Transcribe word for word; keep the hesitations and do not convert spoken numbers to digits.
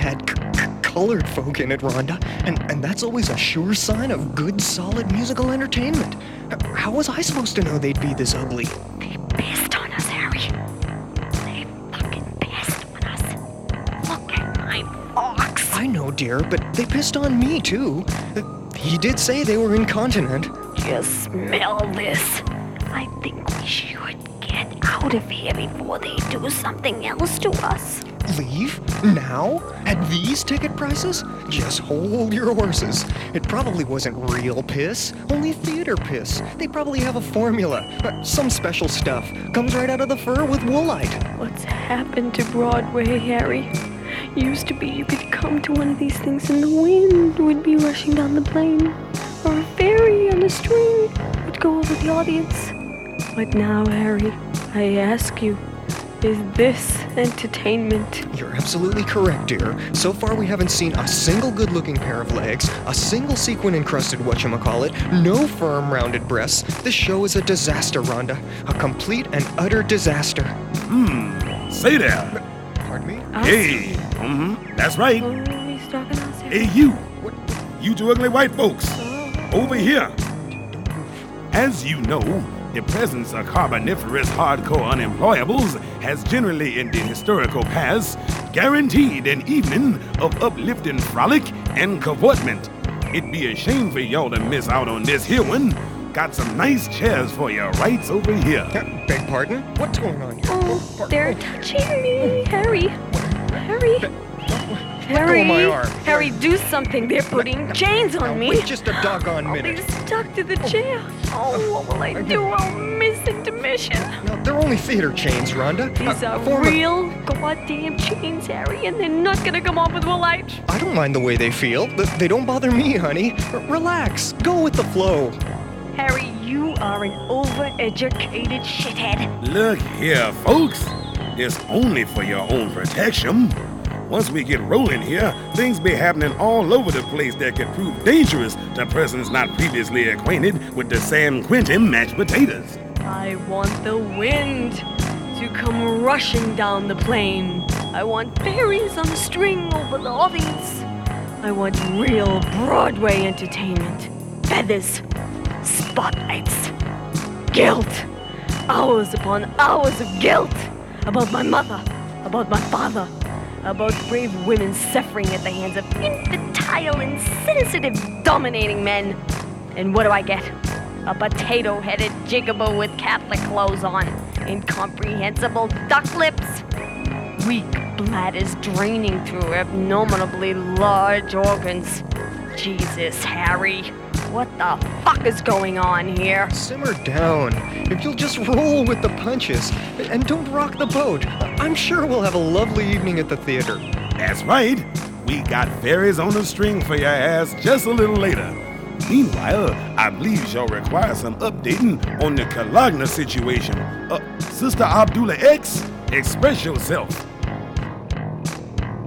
had c- c- colored folk in it, Rhonda, and, and that's always a sure sign of good, solid musical entertainment. H- How was I supposed to know they'd be this ugly? They pissed on us, Harry. They fucking pissed on us. Look at my fox. I know, dear, but they pissed on me, too. Uh, He did say they were incontinent. Just smell this. I think we should get out of here before they do something else to us. Leave? Now? At these ticket prices? Just hold your horses. It probably wasn't real piss, only theater piss. They probably have a formula, uh, some special stuff. Comes right out of the fur with woolite. What's happened to Broadway, Harry? Used to be you could come to one of these things and the wind would be rushing down the plain, or a fairy on a string would go over the audience. But now, Harry, I ask you, is this entertainment? You're absolutely correct, dear. So far we haven't seen a single good-looking pair of legs, a single sequin-encrusted whatchamacallit, no firm rounded breasts. This show is a disaster, Rhonda. A complete and utter disaster. Hmm, say there. Pardon me? Us? Hey, mm-hmm, that's right. Oh, he's talking to us, Harry. Hey, you. What? You two ugly white folks. Oh. Over here. Don't move. As you know, the presence of carboniferous hardcore unemployables has generally in the historical past guaranteed an evening of uplifting frolic and cavortment. It'd be a shame for y'all to miss out on this here one. Got some nice chairs for you right over here. Uh, beg pardon? What's going on here? Oh, Par- they're touching me, Harry. Harry. Let go of my arm. Harry, do something. They're putting chains Now, on me. wait just a doggone I'll be minute. stuck to the chair. Oh, what will I do? I'll miss intermission. No, they're only theater chains, Rhonda. These A- a are form of- real goddamn chains, Harry, and they're not gonna come off with a light. I don't mind the way they feel. Th- They don't bother me, honey. R- relax. Go with the flow. Harry, you are an overeducated shithead. Look here, folks. It's only for your own protection. Once we get rolling here, things be happening all over the place that could prove dangerous to persons not previously acquainted with the San Quentin mashed potatoes. I want the wind to come rushing down the plain. I want fairies on a string over the audience. I want real Broadway entertainment. Feathers, spotlights, guilt, hours upon hours of guilt about my mother, about my father, about brave women suffering at the hands of infantile, insensitive, dominating men. And what do I get? A potato-headed jigaboo with Catholic clothes on, incomprehensible duck lips, weak bladders draining through abnormally large organs. Jesus, Harry, what the fuck is going on here? Simmer down. If you'll just roll with the punches and don't rock the boat, I- I'm sure we'll have a lovely evening at the theater. That's right. We got fairies on a string for your ass just a little later. Meanwhile, I believe y'all require some updating on the Kalagna situation. Uh, Sister Abdullah X, express yourself.